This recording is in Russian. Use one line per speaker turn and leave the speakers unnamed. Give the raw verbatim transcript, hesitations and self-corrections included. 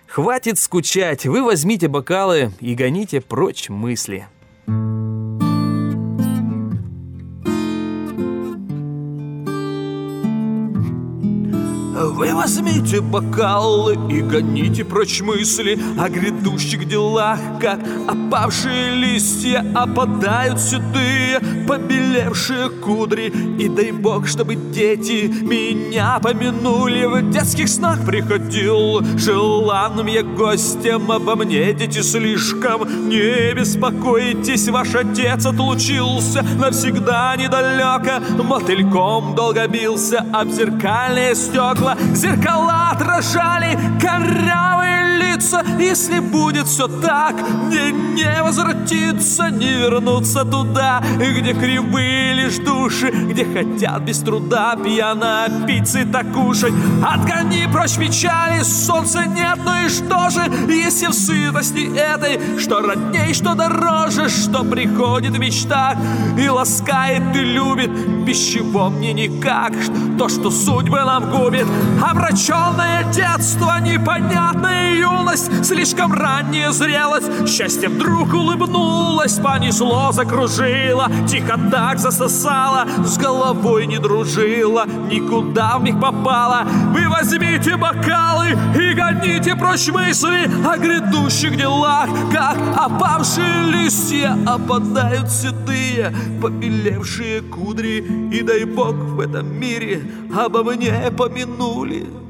Хватит скучать, вы возьмите бокалы и гоните прочь мысли.
Вы возьмите бокалы и гоните прочь мысли о грядущих делах, как опавшие листья опадают седые, побелевшие кудри. И дай Бог, чтобы дети меня помянули. В детских снах приходил желанным я гостем. Обо мне, дети, слишком не беспокойтесь. Ваш отец отлучился навсегда недалеко, мотыльком долго бился об зеркальные стекла. Зеркала отражали корявые лица. Если будет все так, мне не возвратиться, не вернуться туда, где кривые лишь души, где хотят без труда пьяно пиццы так кушать. Отгони прочь печали, солнца нет, ну и что же, если в сытости этой, что родней, что дороже, что приходит в мечтах и ласкает и любит, без чего мне никак, то, что судьбы нам губит. Омраченное детство, непонятная юность, слишком ранняя зрелость. Счастье вдруг улыбнулось, понесло, закружило, тихо так засосало, с головой не дружило, никуда в них попало. Вы возьмите бокалы и гоните прочь мысли о грядущих делах, как опавшие листья опадают седые, побелевшие кудри. И дай Бог, в этом мире обо мне помянули.